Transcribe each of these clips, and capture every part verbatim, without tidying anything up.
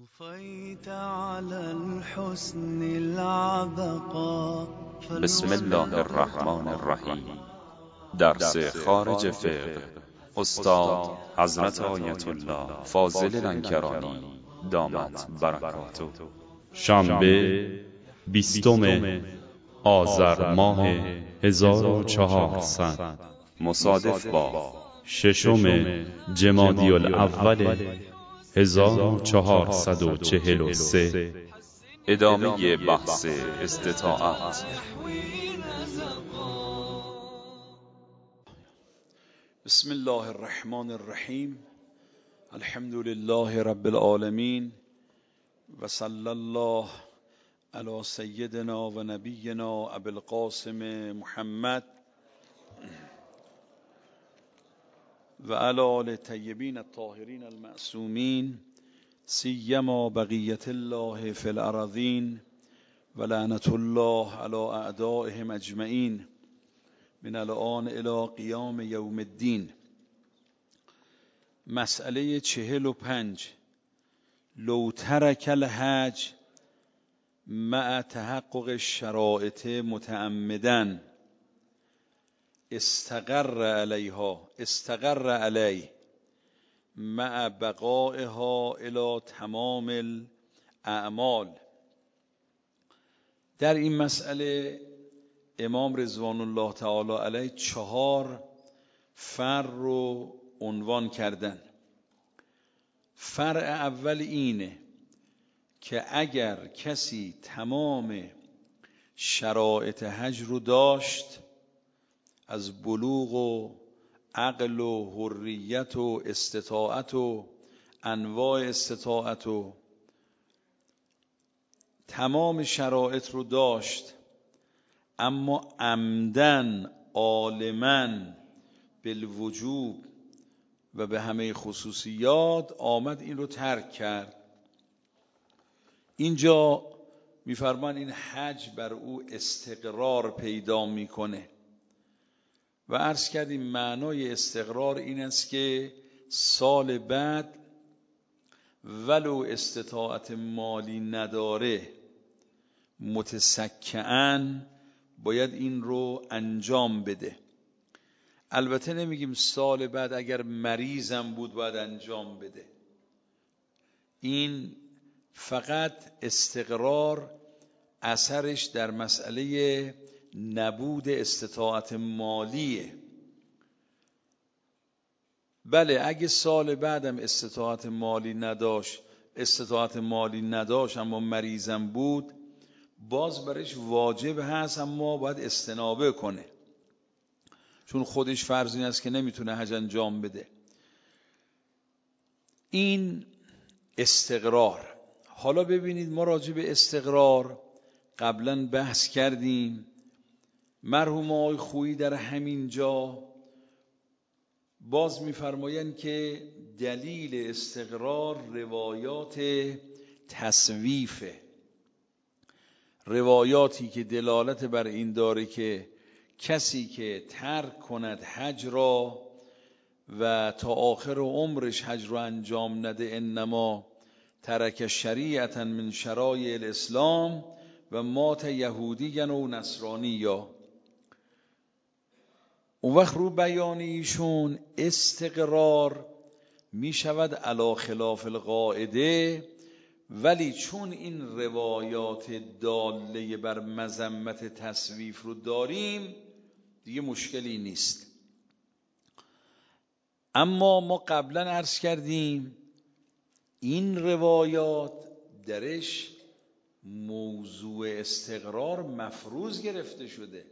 بسم الله الرحمن الرحیم. درس خارج فقه، استاد حضرت آیت الله فاضل لنکرانی دامت برکاته. شنبه بیستم آذر ماه هزار و چهارصد مصادف با ششم جمادی الاول هزار و چهارصد و چهل و سه. ادامه بحث استطاعت. بسم الله الرحمن الرحیم. الحمد لله رب العالمین و صلی الله علی سیدنا و نبینا ابی القاسم محمد و علی آل طیبین الطاهرین المعصومین، سیما بقیت الله فی الارضین و لعنت الله علی اعدائهم اجمعین من الان الی قیام یوم الدین. مسئله چهل و پنج. لو ترک الحج مع تحقق الشرائط متعمدا استقر علیها استقر علیه مع بقائها الی تمام الاعمال. در این مسئله امام رضوان الله تعالی علیه چهار فرع رو عنوان کردن. فرع اول اینه که اگر کسی تمام شرایط حج رو داشت، از بلوغ و عقل و حریت و استطاعت و انواع استطاعت و تمام شرایط رو داشت، اما عمدن عالمن بالوجوب و به همه خصوصیات آمد این رو ترک کرد، اینجا میفرمان این حج بر او استقرار پیدا میکنه. و عرض کردیم معنای استقرار این است که سال بعد ولو استطاعت مالی نداره متسکعاً باید این رو انجام بده. البته نمیگیم سال بعد اگر مریضم بود باید انجام بده. این فقط استقرار اثرش در مسئله نبود استطاعت مالیه. بله اگه سال بعدم استطاعت مالی نداشت استطاعت مالی نداشت اما مریضم بود، باز برش واجب هست اما باید استنابه کنه، چون خودش فرض این است که نمیتونه حج انجام بده. این استقرار. حالا ببینید ما راجع به استقرار قبلا بحث کردیم. مرحوم آقای خویی در همین جا باز می‌فرمایند که دلیل استقرار روایات تسویفه، روایاتی که دلالت بر این داره که کسی که ترک کند حج را و تا آخر عمرش حج را انجام نده، انما ترک شریعتا من شرایع الاسلام و مات یهودیا و نصرانیا. اون وقت رو بیان ایشون استقرار می شود علی خلاف القاعده، ولی چون این روایات داله بر مذمت تسویف رو داریم دیگه مشکلی نیست. اما ما قبلا عرض کردیم این روایات درش موضوع استقرار مفروض گرفته شده.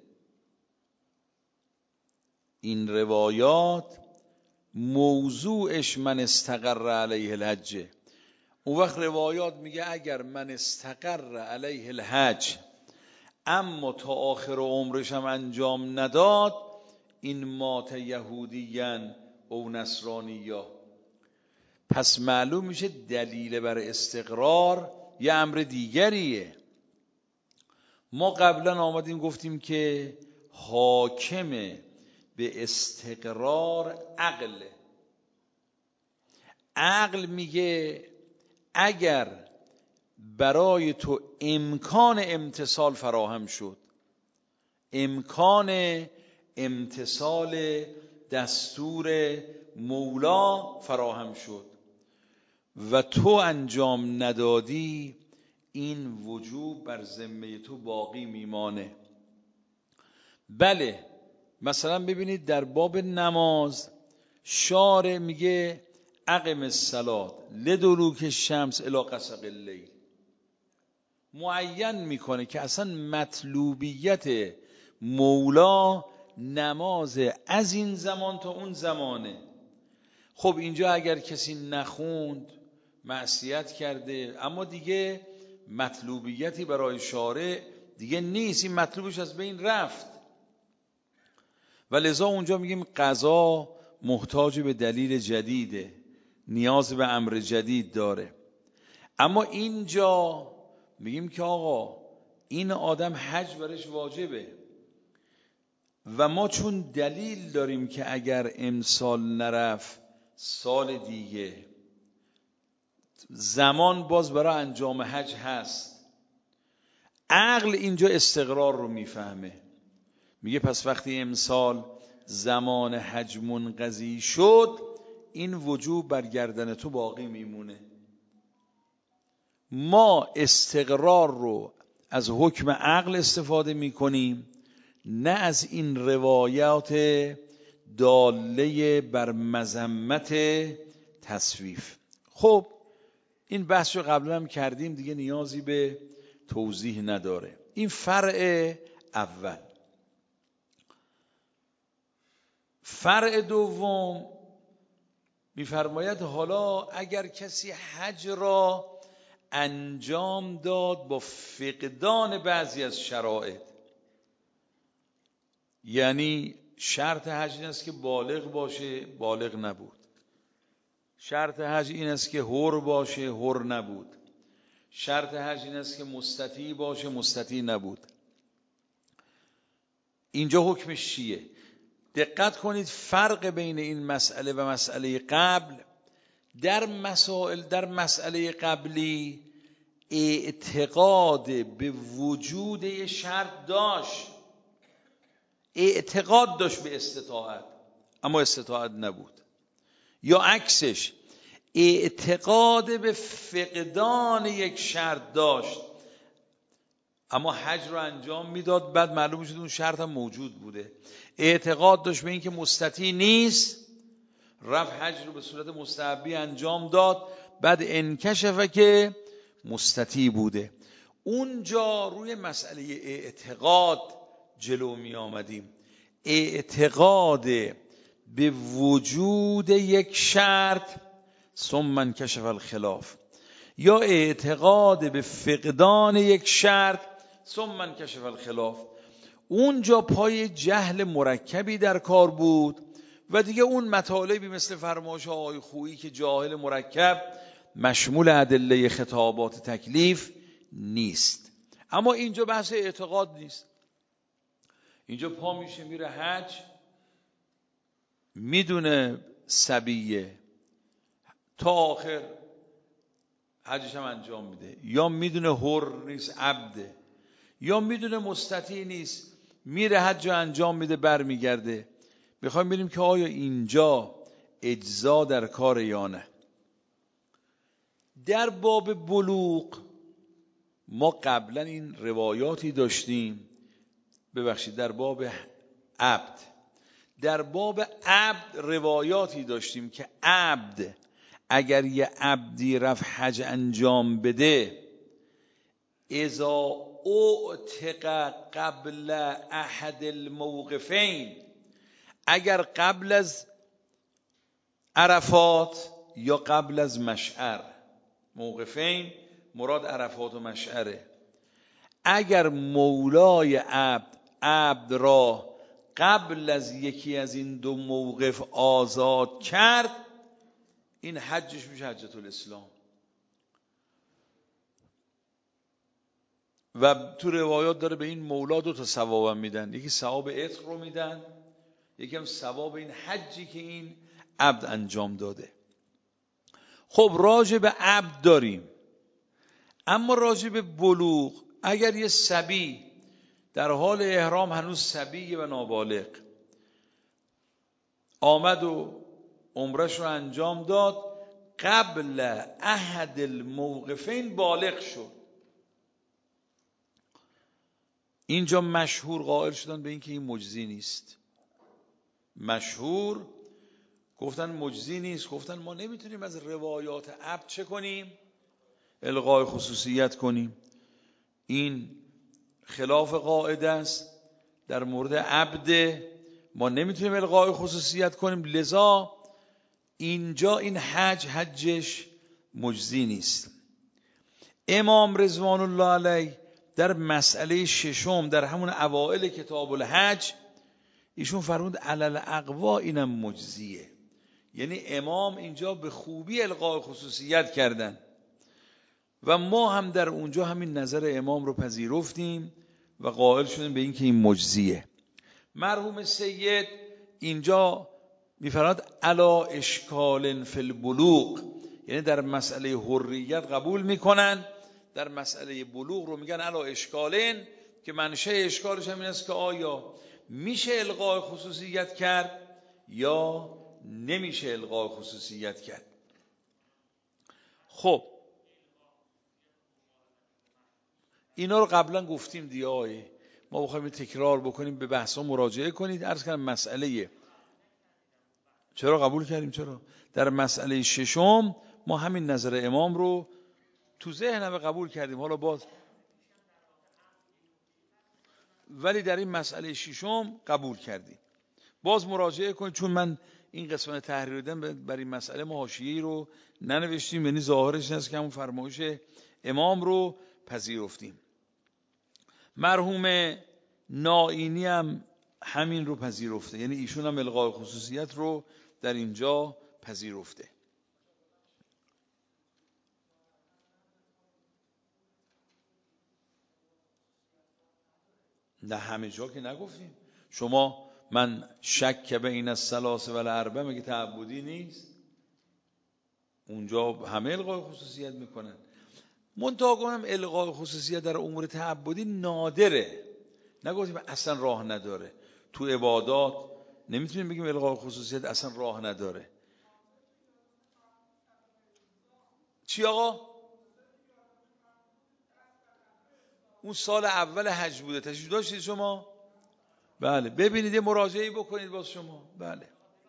این روایات موضوعش من استقر علیه الحج. اون وقت روایات میگه اگر من استقر علیه الحج اما تا آخر عمرش هم انجام نداد، این مات یهودیان او نصرانیا. پس معلوم میشه دلیل بر استقرار یه امر دیگریه. ما قبلا آمدیم گفتیم که حاکم به استقرار عقل. عقل میگه اگر برای تو امکان امتثال فراهم شد، امکان امتثال دستور مولا فراهم شد و تو انجام ندادی، این وجوب بر ذمه تو باقی میمانه. بله مثلا ببینید در باب نماز شارع میگه اقم الصلاة لدلوک الشمس الی غسق اللیل، معین میکنه که اصلا مطلوبیت مولا نماز از این زمان تا اون زمانه. خب اینجا اگر کسی نخوند معصیت کرده، اما دیگه مطلوبیتی برای شارع دیگه نیست، این مطلوبش از بین رفت و لذا اونجا میگیم قضا محتاج به دلیل جدیده، نیاز به امر جدید داره. اما اینجا میگیم که آقا این آدم حج برش واجبه و ما چون دلیل داریم که اگر امسال نرفت سال دیگه زمان باز برای انجام حج هست، عقل اینجا استقرار رو میفهمه، میگه پس وقتی امسال زمان حج منقضی شد این وجوب بر گردن تو باقی میمونه. ما استقرار رو از حکم عقل استفاده میکنیم، نه از این روایات داله بر مذمت تصویف. خب این بحث رو قبلا هم کردیم دیگه، نیازی به توضیح نداره. این فرع اول. فرع دوم میفرماید حالا اگر کسی حج را انجام داد با فقدان بعضی از شرایط، یعنی شرط حج این است که بالغ باشه، بالغ نبود، شرط حج این است که حر باشه، حر نبود، شرط حج این است که مستطیع باشه، مستطیع نبود. اینجا حکمش چیه؟ دقت کنید فرق بین این مسئله و مسئله قبل، در مسائل در مسئله قبلی اعتقاد به وجود یه شرط داشت، اعتقاد داشت به استطاعت اما استطاعت نبود، یا عکسش اعتقاد به فقدان یک شرط داشت اما حج رو انجام میداد، بعد معلوم شد اون شرط هم موجود بوده. اعتقاد داشت به این که مستطیع نیست، رفت حج رو به صورت مستحبی انجام داد، بعد انکشفه که مستطیع بوده. اونجا روی مسئله اعتقاد جلو می آمدیم، اعتقاد به وجود یک شرط ثم انکشف الخلاف، یا اعتقاد به فقدان یک شرط ثم انکشف الخلاف. اونجا پای جهل مرکبی در کار بود و دیگه اون مطالبی مثل فرمایش آقای خویی که جاهل مرکب مشمول ادله خطابات تکلیف نیست. اما اینجا بحث اعتقاد نیست، اینجا پا میشه میره حج، میدونه صبیه تا آخر حجش هم انجام میده، یا میدونه حر نیست عبده، یا میدونه مستطیع نیست، میره حج انجام میده برمیگرده. میخوایم ببینیم که آیا اینجا اجزا در کار یا نه. در باب بلوغ ما قبلا این روایاتی داشتیم، ببخشید در باب عبد، در باب عبد روایاتی داشتیم که عبد اگر یه عبدی رفت حج انجام بده، اذا اعتق قبل احد الموقفین، اگر قبل از عرفات یا قبل از مشعر، موقفین مراد عرفات و مشعره، اگر مولای عبد عبد را قبل از یکی از این دو موقف آزاد کرد، این حجش میشه حجت الاسلام. و تو روایات داره به این مولا دو تا ثواب میدن، یکی ثواب عتق رو میدن، یکی هم ثواب این حجی که این عبد انجام داده. خب راجع به عبد داریم اما راجع به بلوغ، اگر یه صبی در حال احرام هنوز صبیه و نابالغ آمد و عمرش رو انجام داد، قبل احد الموقفین بالغ شد، اینجا مشهور قائل شدن به این که این مجزی نیست. مشهور گفتن مجزی نیست، گفتن ما نمیتونیم از روایات عبد چه کنیم؟ الغای خصوصیت کنیم. این خلاف قاعده است. در مورد عبد ما نمیتونیم الغای خصوصیت کنیم، لذا اینجا این حج حجش مجزی نیست. امام رضوان الله علیه در مسئله ششم در همون اوائل کتاب الحج ایشون فرمود علل اقوا اینم مجزیه. یعنی امام اینجا به خوبی الغای خصوصیت کردن و ما هم در اونجا همین نظر امام رو پذیرفتیم و قائل شدیم به این که این مجزیه. مرحوم سید اینجا میفرماد الا اشکال فی البلوغ، یعنی در مسئله حریت قبول میکنن، در مسئله بلوغ رو میگن الا اشکالن، که منشأ اشکالش هم این است که آیا میشه الغای خصوصیت کرد یا نمیشه الغای خصوصیت کرد. خب اینا رو قبلا گفتیم دیگه، آیه ما بخوایم تکرار بکنیم به بحثا مراجعه کنید. عرض کردم مسئله چرا قبول کردیم، چرا در مسئله ششم ما همین نظر امام رو تو ذهنم قبول کردیم، حالا باز ولی در این مسئله ششم قبول کردیم. باز مراجعه کنید، چون من این قسمت تحریر دادم برای این مسئله ما حاشیه‌ای رو ننوشتیم، یعنی ظاهرش هست که همون فرمایش امام رو پذیرفتیم. مرحوم نائینی هم همین رو پذیرفته، یعنی ایشون هم الغای خصوصیت رو در اینجا پذیرفته. نه همه جا که نگفتیم. شما من شک بین الثلاث و الاربع مگه تعبدی نیست؟ اونجا همه الغای خصوصیت میکنن. منتها گفتم الغای خصوصیت در امور تعبدی نادره، نگفتیم اصلا راه نداره. تو عبادات نمیتونیم بگیم الغای خصوصیت اصلا راه نداره. چی آقا؟ اون سال اول حج بوده، تشریف داشتید شما؟ بله، ببینید یه مراجعه‌ای بکنید باز شما. بله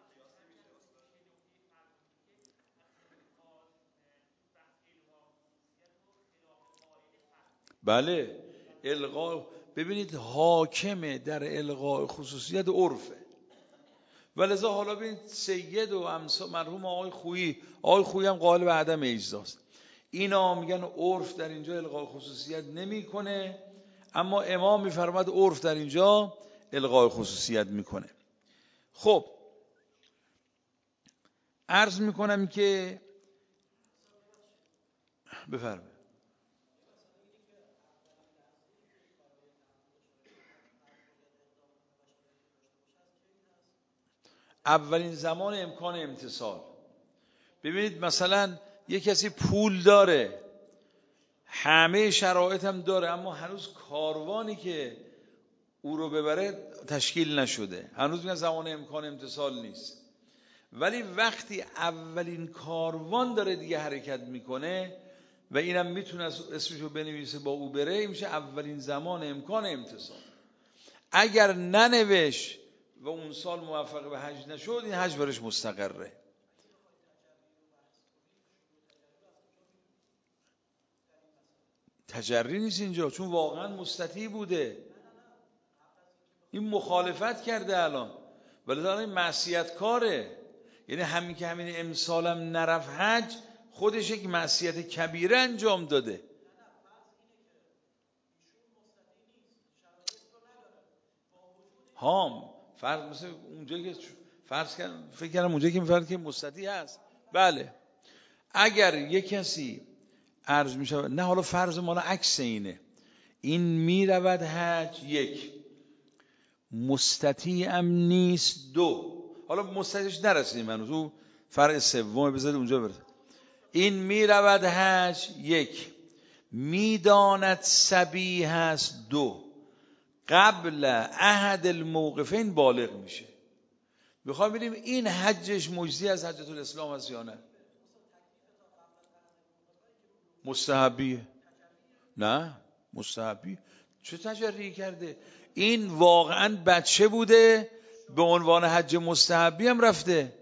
بله الغا ببینید حاکمه در الغاء خصوصیت عرفه، ولذا حالا ببینید سید و امثال مرحوم آقای خویی، آقای خویی هم قائل به عدم اجزاست. اینا میگن عرف در اینجا الغاء خصوصیت نمیکنه، اما امام میفرماد عرف در اینجا الغاء خصوصیت میکنه. خب عرض میکنم که بفرمایید. اولین زمان امکان امتصال. ببینید مثلا یه کسی پول داره، همه شرایط هم داره، اما هنوز کاروانی که او رو ببره تشکیل نشده، هنوز میگن زمان امکان امتصال نیست. ولی وقتی اولین کاروان داره دیگه حرکت میکنه و اینم میتونه اسمشو بنویسه با او بره، این میشه اولین زمان امکان امتصال. اگر ننوشت و اون سال موفق به حج نشد، این حج برش مستقره. تجری نیست اینجا، چون واقعا مستطیع بوده، این مخالفت کرده الان، ولی الان این معصیت کاره. یعنی همین که همین امسالم نرفت حج، خودش یک معصیت کبیره انجام داده. هام فرض مثل اونجایی که فرض کردم، فکر کردم اونجایی که میفرد که مستطیع هست. بله اگر یک کسی عرض میشه، نه حالا فرض مالا عکس اینه، این میرود حج، یک مستطیع ام نیست، دو حالا مستطیعش نرسیدیم هنوز، او فرع سوم بذارید اونجا برسید. این میرود حج، یک میداند صبی هست دو، قبل احد الموقفین بالغ میشه. میخوایم ببینیم این حجش مجزی از حجة الاسلام هست یا نه؟ مستحبیه. نه مستحبی. چه تجربی کرده؟ این واقعا بچه بوده به عنوان حج مستحبی هم رفته.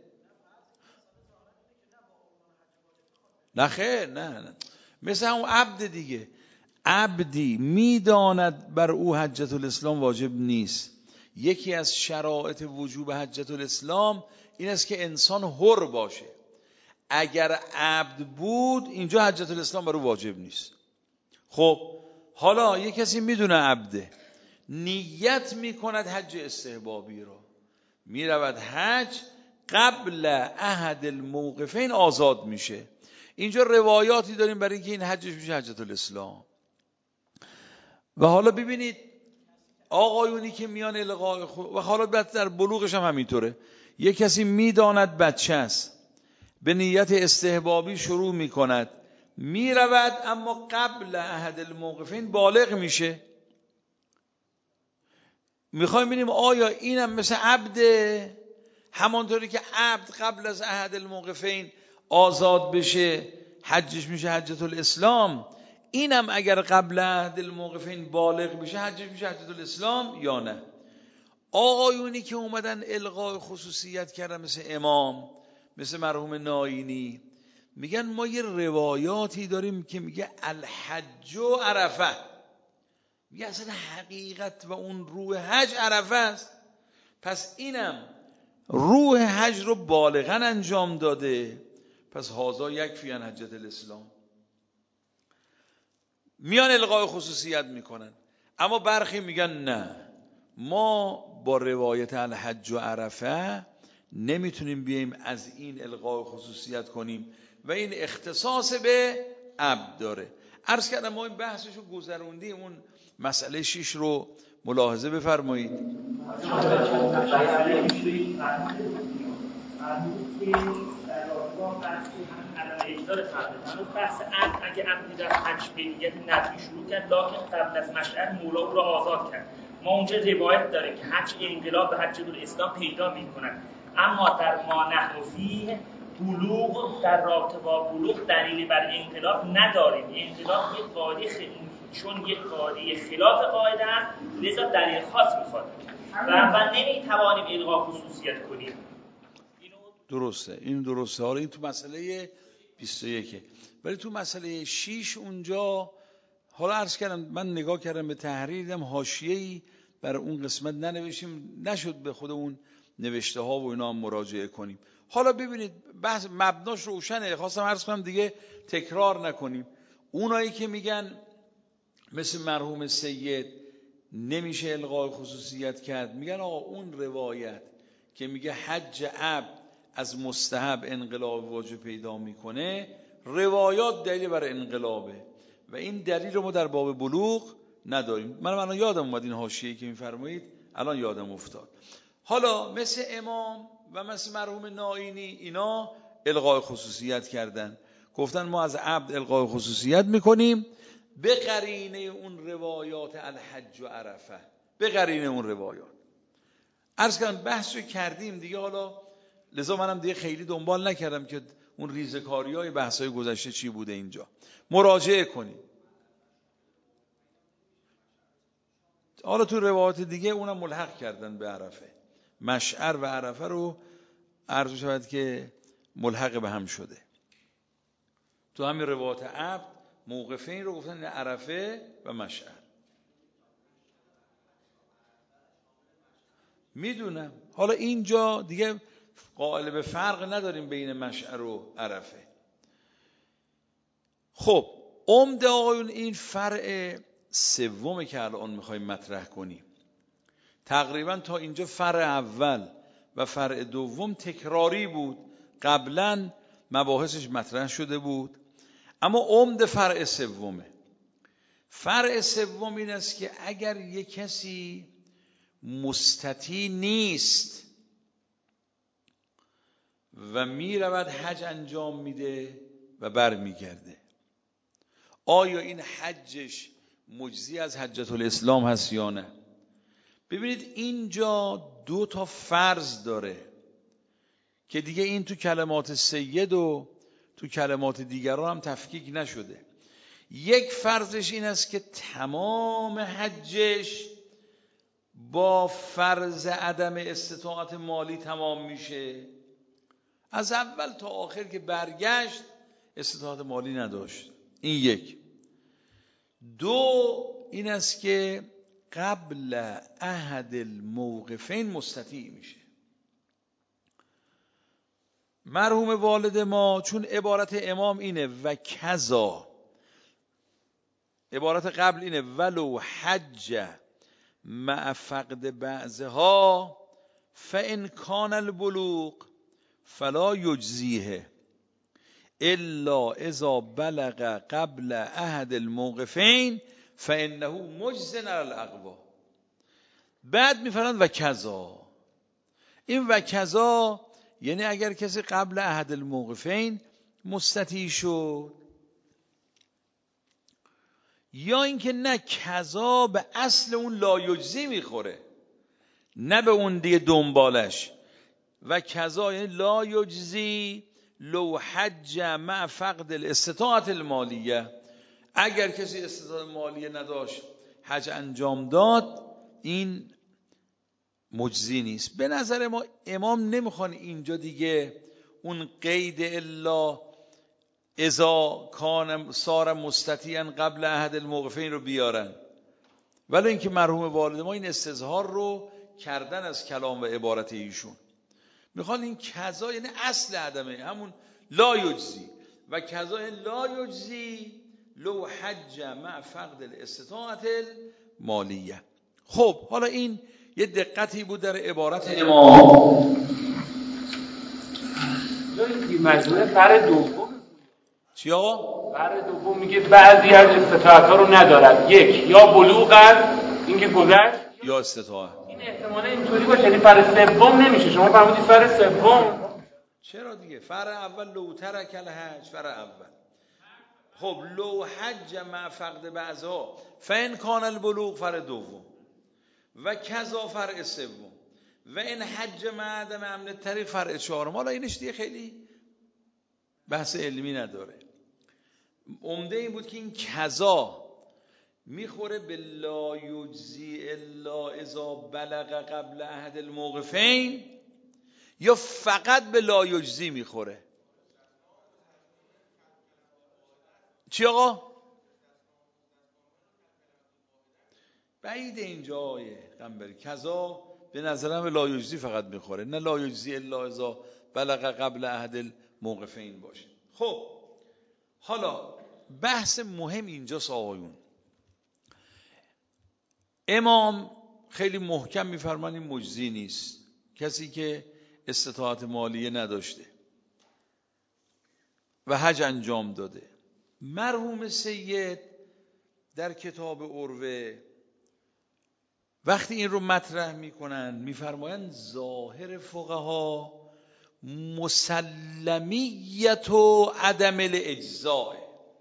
نه خیر، نه نه مثل همون عبد دیگه. عبدی میداند بر او حجة الاسلام واجب نیست. یکی از شرایط وجوب حجة الاسلام این است که انسان حر باشه. اگر عبد بود اینجا حجة الاسلام بر او واجب نیست. خب حالا یک کسی میدونه عبده، نیت میکند حج استحبابی رو، میرود حج، قبل احد الموقفین آزاد میشه. اینجا روایاتی داریم برای اینکه این حجش میشه حجة الاسلام. و حالا ببینید آقایونی که میان القاء خود و حالا در بلوغش هم همینطوره، یک کسی میداند بچه است، به نیت استحبابی شروع میکند، میرود اما قبل احد الموقفین بالغ میشه. میخوایم ببینیم آیا اینم مثل عبده، همانطوری که عبد قبل از احد الموقفین آزاد بشه حجش میشه حجة الاسلام، اینم اگر قبل احد الموقفین بالغ بشه حجش میشه حجة الاسلام یا نه؟ آقایونی که اومدن الغاء خصوصیت کردن مثل امام، مثل مرحوم ناینی، میگن ما یه روایاتی داریم که میگه الحج و عرفه، میگه اصلا حقیقت و اون روح حج عرفه است. پس اینم روح حج رو بالغاً انجام داده، پس هازا یکفی عن حجة الاسلام. میان الغاء خصوصیت میکنن. اما برخی میگن نه، ما با روایت الحج و عرفه نمیتونیم بیایم از این الغاء خصوصیت کنیم و این اختصاص به عبد داره. عرض کردم ما این بحثشو گذروندیم، اون مسئله شیش رو ملاحظه بفرمایید. بحث عبد، اگه عبدی در حج به نیت نفی شروع کرد لکن قبل از مشعر مولا او را آزاد کرد، ما اونجا روایت داره که حج انقلاب به حجة الاسلام پیدا میکند، اما در ما نحن فیه بلوغ، در رابطه با بلوغ دلیلی بر انقلاب نداریم. انقلاب یک قاعده خ... چون یک قاعده خلاف قاعده است، لذا دلیل خاص میخواد و و نمیتوانیم الغا خصوصیت کنیم. درسته، این درسته. حالا این تو مسئله بیست و یک، ولی تو مسئله شش اونجا حالا عرض کردم من نگاه کردم به تحریر، دیدم حاشیه‌ای برای اون قسمت ننوشیم، نشد به خود اون نوشته ها و اینا هم مراجعه کنیم. حالا ببینید بحث مبناش روشنه، خواستم عرض کنم دیگه تکرار نکنیم. اونایی که میگن مثل مرحوم سید نمیشه الغاء خصوصیت کرد، میگن آقا اون روایت که میگه حج عبد از مستحب انقلاب واجب پیدا میکنه، روایات دلیل بر انقلابه و این دلیل رو ما در باب بلوغ نداریم. من الان یادم اومد این حاشیه‌ای که میفرمایید، الان یادم افتاد. حالا مثل امام و مثل مرحوم ناینی اینا الغاء خصوصیت کردن، گفتن ما از عبد الغاء خصوصیت میکنیم به قرینه اون روایات الحج و عرفه، به قرینه اون روایات. عرض کردم بحث رو کردیم دیگه، حالا لذا منم دیگه خیلی دنبال نکردم که اون ریزکاری های بحث های گذشته چی بوده. اینجا مراجعه کنیم. حالا تو روایات دیگه اونم ملحق کردن به عرفه، مشعر و عرفه رو عرض شود که ملحق به هم شده. تو همین روایات عبد موقفین رو گفتن عرفه و مشعر. میدونم حالا اینجا دیگه قائل به فرق نداریم بین مشعر و عرفه. خب عمده آقایون این فرع سومه که الان میخوایم مطرح کنیم. تقریبا تا اینجا فرع اول و فرع دوم تکراری بود، قبلا مباحثش مطرح شده بود، اما عمده فرع سومه. فرع سوم این است که اگر یک کسی مستطیع نیست و می رود حج انجام میده و بر می گرده، آیا این حجش مجزی از حجة الاسلام هست یا نه؟ ببینید اینجا دو تا فرض داره که دیگه این تو کلمات سید و تو کلمات دیگران هم تفکیک نشده. یک فرضش این است که تمام حجش با فرض عدم استطاعت مالی تمام میشه، از اول تا آخر که برگشت استطاعت مالی نداشت. این یک. دو این است که قبل احد الموقفین مستطیع میشه. مرحوم والد ما چون عبارت امام اینه و کذا، عبارت قبل اینه ولو حج مع فقد بعضها فان کان البلوغ فلا یجزیه الا اذا بلغ قبل احد الموقفین فانه مجز علی الاقوی. بعد میفرماند و کذا، این و کذا یعنی اگر کسی قبل احد الموقفین مستطیع شد، یا اینکه نه کذا به اصل اون لایجزی میخوره، نه به اون دیگه دنبالش. و کذا یعنی لایجزی لو حج مع فقد الاستطاعت المالیه، اگر کسی استطاعت مالیه نداشت حج انجام داد این مجزی نیست. به نظر ما امام نمیخوان اینجا دیگه اون قید الا اذا کان صار مستطیعا قبل احد الموقفین رو بیارن، ولی اینکه مرحوم والد ما این استظهار رو کردن از کلام و عبارت ایشون. میخوان این کذا یعنی اصل عدمه، همون لا یجزی، و کذا یعنی لا یجزی لو حج مع فقد الاستطاعت المالیه. خب حالا این یه دقتی بود در عبارت امام. مجموعه فر دوم چی آقا؟ فر دوم میگه بعضی از استطاعت‌ها رو ندارد، یک یا بلوغن این که گذشت یا استطاعت. این احتمالا اینطوری باشه، یعنی فر سوم نمیشه. شما فرمودید فر سوم، چرا دیگه؟ فر اول لو ترک الحج، فر اول. خب لو حج مع فقد بعضها فان کان البلوغ فر دوم، و کذا فرع سوم، و این حج مع عدم امن الطریق فرع چهارم. حالا اینش دیگه خیلی بحث علمی نداره. عمده این بود که این کذا میخوره به لا یجزی الا اذا بلغ قبل احد الموقفین، یا فقط به لا یجزی میخوره. چی آقا؟ بعید اینجا آیه قنبری. کذا به نظرم لا یجزی فقط میخوره، نه لا یجزی الا اذا بلغ قبل احد الموقفین باشه. خب حالا بحث مهم اینجاست آقایون. امام خیلی محکم میفرمان این مجزی نیست، کسی که استطاعت مالیه نداشته و حج انجام داده. مرحوم سید در کتاب عروه وقتی این رو مطرح میکنن میفرمایند ظاهر فقها مسلمیت و عدم الاجزاء.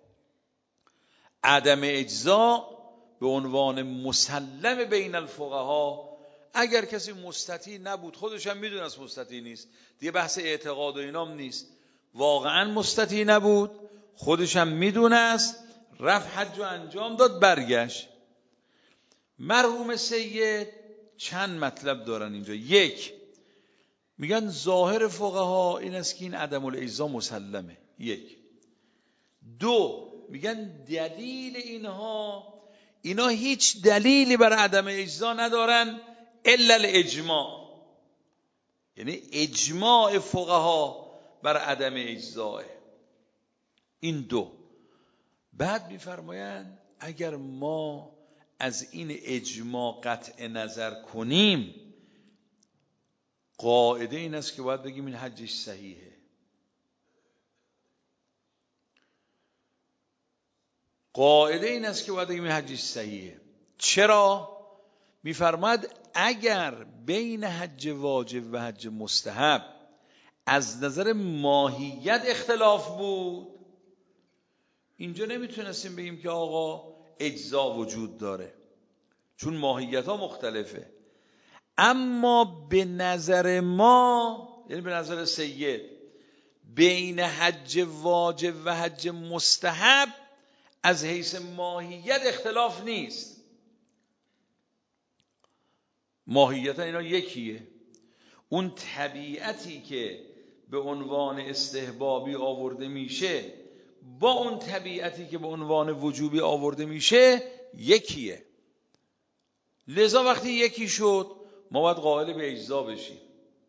عدم اجزاء به عنوان مسلم بین الفقها، اگر کسی مستطیع نبود، خودش هم میدونست مستطیع نیست، دیگه بحث اعتقاد و اینام نیست، واقعا مستطیع نبود، خودش هم میدونست، رفت حج و انجام داد، برگشت. مرحوم سید چند مطلب دارن اینجا. یک، میگن ظاهر فقها این است که این عدم الاجزا مسلمه. یک. دو، میگن دلیل اینها، اینا هیچ دلیلی برای عدم اجزا ندارن الا الاجماع، یعنی اجماع فقها برای عدم اجزاه. این دو. بعد میفرمایند اگر ما از این اجماع قطع نظر کنیم، قاعده این است که باید بگیم این حجش صحیحه. قاعده این است که باید بگیم این حجش صحیحه. چرا؟ میفرماد اگر بین حج واجب و حج مستحب از نظر ماهیت اختلاف بود، اینجا نمیتونستیم بگیم که آقا اجزا وجود داره، چون ماهیت ها مختلفه. اما به نظر ما، یعنی به نظر سید، بین حج واجب و حج مستحب از حیث ماهیت اختلاف نیست. ماهیت اینا یکیه. اون طبیعتی که به عنوان استحبابی آورده میشه با اون طبیعتی که به عنوان وجوبی آورده میشه یکیه. لذا وقتی یکی شد ما باید قائل به اجزا بشیم.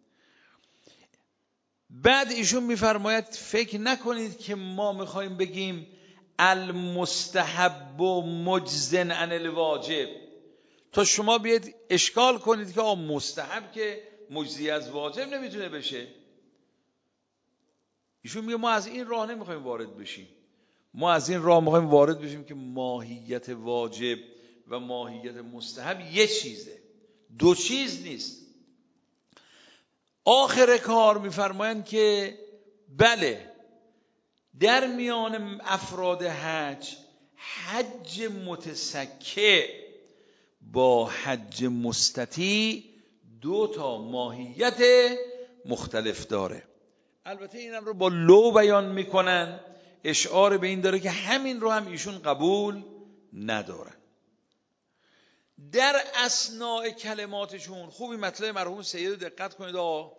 بعد ایشون میفرماید فکر نکنید که ما میخوایم بگیم المستحب مجزن عن الواجب، تا شما بیاید اشکال کنید که آ مستحب که مجزی از واجب نمیتونه بشه. ایشون میگه ما از این راه نمیخوایم وارد بشیم، ما از این راه میخوایم وارد بشیم که ماهیت واجب و ماهیت مستحب یه چیزه، دو چیز نیست. آخر کار میفرمایند که بله، در میان افراد حج، حج متسکع با حج مستطیع دو تا ماهیت مختلف داره. البته اینم رو با لو بیان میکنن، اشعار به این داره که همین رو هم ایشون قبول ندارن. در اثناء کلماتشون، خوبی مطلب مرحوم سید رو دقت کنید آقا،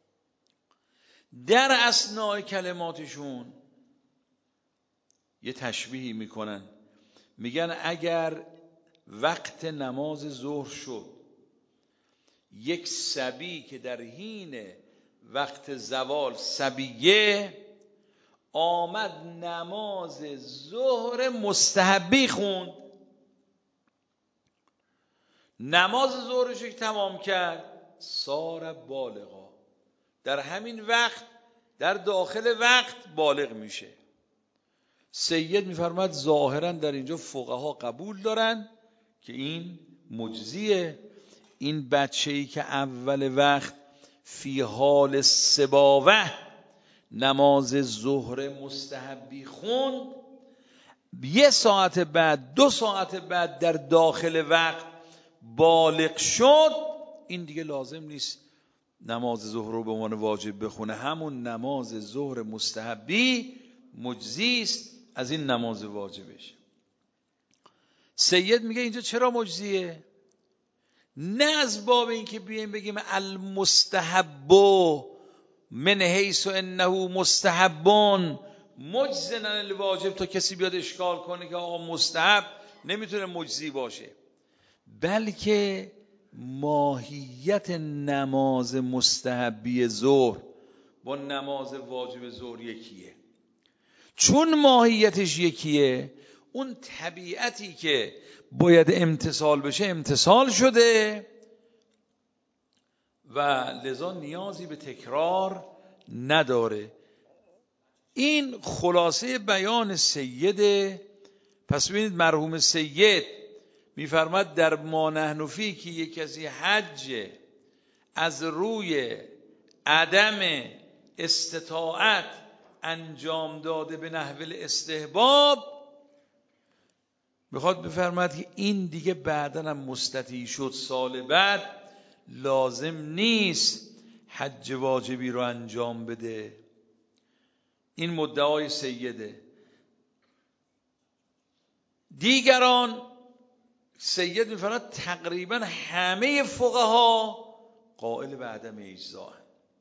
در اثناء کلماتشون یه تشبیهی میکنن، میگن اگر وقت نماز ظهر شد، یک صبی که در حین وقت زوال صبیه آمد نماز ظهر مستحبی خوند، نماز ظهرش که تمام کرد صار بالغا، در همین وقت در داخل وقت بالغ میشه. سید میفرماد ظاهرا در اینجا فقها قبول دارن که این مجزیه. این بچه‌ای که اول وقت فی حال سباوه نماز ظهر مستحبی خوند، یه ساعت بعد دو ساعت بعد در داخل وقت بالغ شد، این دیگه لازم نیست نماز ظهر رو به عنوان واجب بخونه، همون نماز ظهر مستحبی مجزی است از این نماز واجبش. سید میگه اینجا چرا مجزیه؟ نه از باب این که بیایم بگیم المستحب من حیث انه مستحبون مجزن عن الواجب تا کسی بیاد اشکال کنه که آقا مستحب نمیتونه مجزی باشه، بلکه ماهیت نماز مستحبی ظهر با نماز واجب ظهر یکیه. چون ماهیتش یکیه، اون طبیعتی که باید امتثال بشه امتثال شده و لذا نیازی به تکرار نداره. این خلاصه بیان سیده. پس ببینید مرحوم سید میفرماد در ما نحن فیه که یک کسی حج از روی عدم استطاعت انجام داده به نحو استحباب، میخواد بفرماد که این دیگه بعداً هم مستطیع شد، سال بعد لازم نیست حج واجبی رو انجام بده. این مدعای سیده. دیگران سید میفرماد تقریبا همه فقها قائل به عدم اجزا.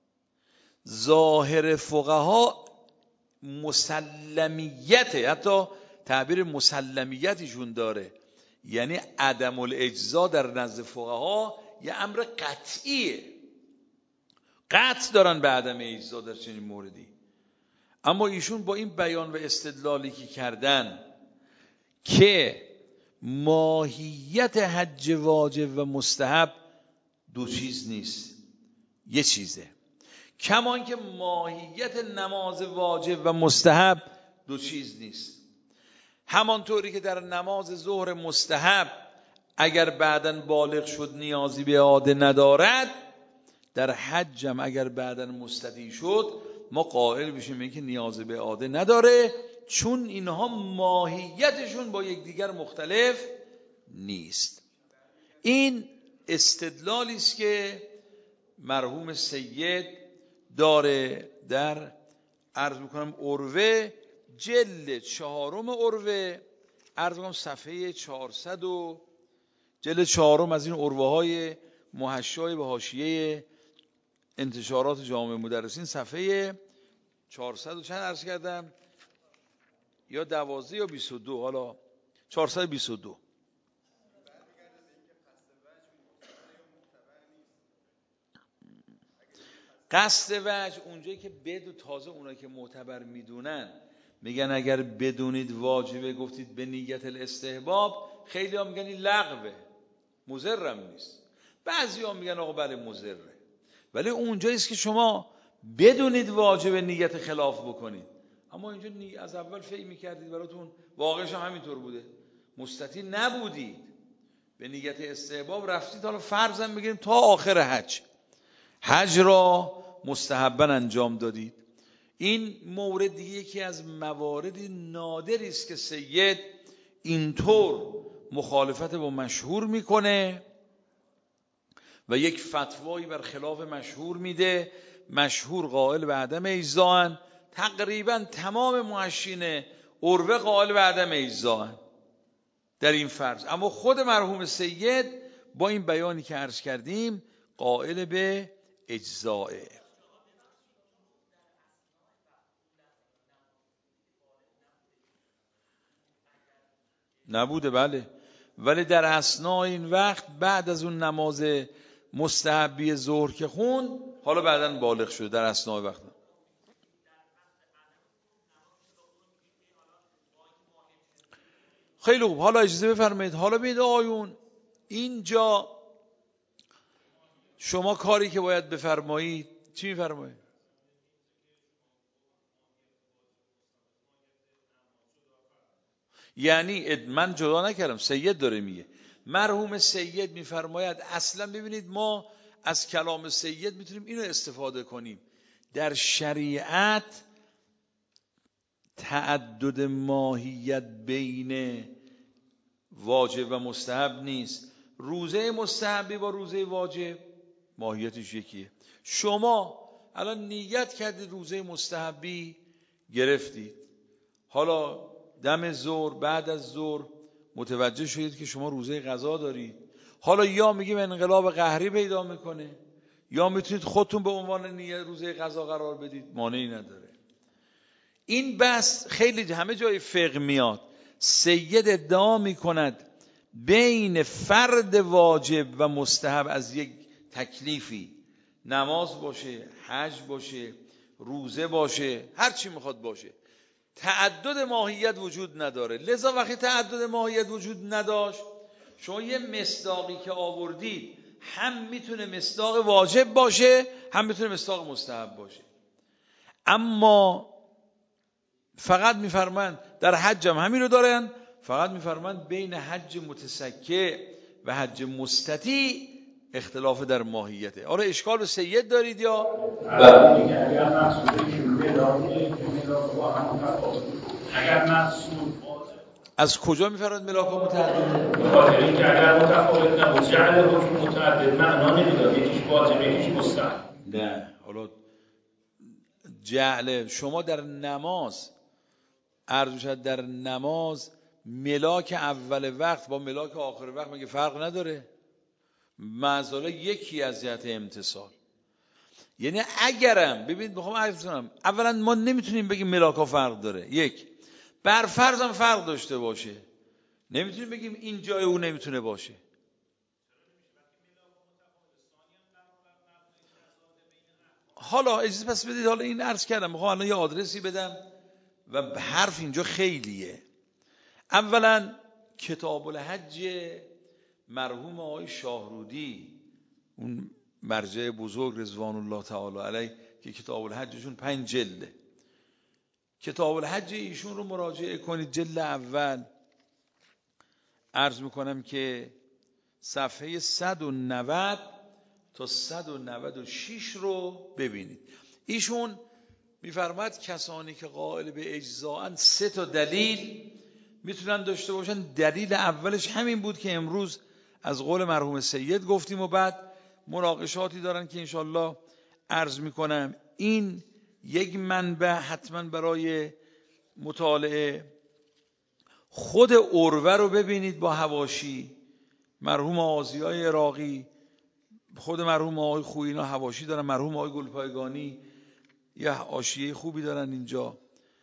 ظاهر فقها مسلمیته، حتی تعبیر مسلمیتشون داره، یعنی عدم الاجزا در نزد فقها یه امر قطعیه، قطع دارن به عدم اجزا در چنین موردی. اما ایشون با این بیان و استدلالی که کردن که ماهیت حج واجب و مستحب دو چیز نیست، یه چیزه، کمان که ماهیت نماز واجب و مستحب دو چیز نیست. همانطوری که در نماز ظهر مستحب اگر بعداً بالغ شد نیازی به اعاده ندارد، در حج هم اگر بعداً مستطیع شد ما قائل بشیم این که نیاز به اعاده نداره، چون اینها ماهیتشون با یکدیگر مختلف نیست. این استدلالی است که مرحوم سید داره در عرض میکنم عروه جلد چهارم عروه، عرض میکنم صفحه چهارصد و جلد چهارم از این عروه های محشای به حاشیه انتشارات جامعه مدرسین، صفحه چهارصد و چند عرض کردم، یا دوازده یا بیست و دو، حالا چهارصد و بیست و دو. قصد وجه اونجایی که بدو تازه اونایی که معتبر میدونن میگن اگر بدونید واجبه گفتید به نیت الاستحباب، خیلی ها میگن این لغوه مضرم نیست، بعضی ها میگن آقا بله مضره، ولی اونجاییست که شما بدونید واجبه نیت خلاف بکنید. اما اینجا نی... از اول فکر میکردید براتون واقعش هم همینطور بوده، مستطیع نبودید به نیت استحباب رفتید، حالا فرضاً بگیریم تا آخر حج حج را مستحباً انجام دادید. این مورد دیگه یکی از موارد نادری است که سید اینطور مخالفت با مشهور میکنه و یک فتوایی بر خلاف مشهور میده. مشهور قائل به عدم اجزاءن، تقریبا تمام محشین عروه قائل به عدم اجزاءن در این فرض، اما خود مرحوم سید با این بیانی که عرض کردیم قائل به اجزائه. نبوده بله، ولی در اثناء این وقت بعد از اون نماز مستحبی ظهر که خوند، حالا بعداً بالغ شده در اثناء وقت. خیلی خوب، حالا اجازه بفرمایید، حالا ببینید آیون اینجا شما کاری که باید بفرمایید چی میفرمایید؟ یعنی من جدا نکردم، سید داره میگه، مرحوم سید میفرماید اصلا ببینید ما از کلام سید میتونیم اینو استفاده کنیم، در شریعت تعدد ماهیت بین واجب و مستحب نیست. روزه مستحبی با روزه واجب ماهیتش یکیه. شما الان نیت کردید روزه مستحبی گرفتید، حالا دم ظهر بعد از ظهر متوجه شدید که شما روزه قضا دارید، حالا یا میگیم انقلاب قهری پیدا میکنه یا میتونید خودتون به عنوان نیت روزه قضا قرار بدید، مانعی نداره. این بحث خیلی همه جای فقه میاد. سید ادعا میکند بین فرد واجب و مستحب از یک تکلیفی، نماز باشه، حج باشه، روزه باشه، هر چی میخواد باشه، تعدد ماهیت وجود نداره. لذا وقتی تعدد ماهیت وجود نداشت، شما یه مصداقی که آوردید هم میتونه مصداق واجب باشه هم میتونه مصداق مستحب باشه. اما فقط میفرمایند در حج هم همین رو دارن، فقط میفرمایند بین حج متسکع و حج مستطیع اختلاف در ماهیته. آره اشکال به سید دارید یا؟ اگر مقصود از کجا میفرمایند ملاکا متعدد؟ بخاطر اینکه اگر متفاوت نبود جعل حکم متعدد معنا نمیداد، یکیش واجبه یکیش مستحب. نه حالا جعل شما در نماز عرض شد، در نماز ملاک اول وقت با ملاک آخر وقت مگه فرق نداره؟ معذاله یکی از جهت امتصال. یعنی اگرم ببینید بخوام عرض کنم، اولا ما نمیتونیم بگیم ملاکا فرق داره، یک بر فرض هم فرق داشته باشه نمیتونیم بگیم این جای او نمیتونه باشه. حالا اجازه پس بدید، حالا این عرض کردم میخوام الان یه آدرسی بدم و حرف اینجا خیلیه. اولا کتاب الحج مرحوم آقای شاهرودی، اون مرجع بزرگ رضوان الله تعالی علیه که کتاب الحجشون پنج جلده، کتاب الحج ایشون رو مراجعه کنید، جلد اول عرض میکنم که صفحه صد و نود تا صد و نود و شش رو ببینید. ایشون میفرماید کسانی که قائل به اجزاءن سه تا دلیل میتونن داشته باشن. دلیل اولش همین بود که امروز از قول مرحوم سید گفتیم و بعد مناقشاتی دارن که انشالله عرض میکنم. این یک منبع حتما برای مطالعه. خود عروه رو ببینید با حواشی، مرحوم آذیای عراقی، خود مرحوم آقای خویی اینا حواشی دارن، مرحوم آقای گلپایگانی یه حاشیه خوبی دارن اینجا.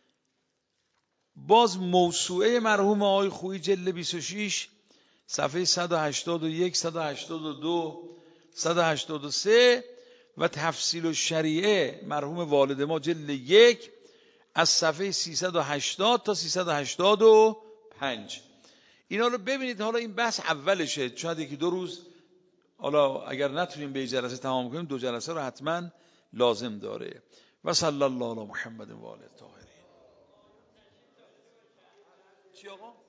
باز موسوعه مرحوم آقای خویی جلد بیست و شش صفحه صد و هشتاد و یک، صد و هشتاد و دو، صد و هشتاد و سه و تفصیل الشریعه مرحوم والد ما جلد یک از صفحه سیصد و هشتاد تا سیصد و هشتاد و پنج. اینا رو ببینید. حالا این بحث اولشه، شاید یکی دو روز، حالا اگر نتونیم به جلسه تمام کنیم دو جلسه رو حتما لازم داره. و صلی الله علی محمد و آله الطاهرین. چی آقا؟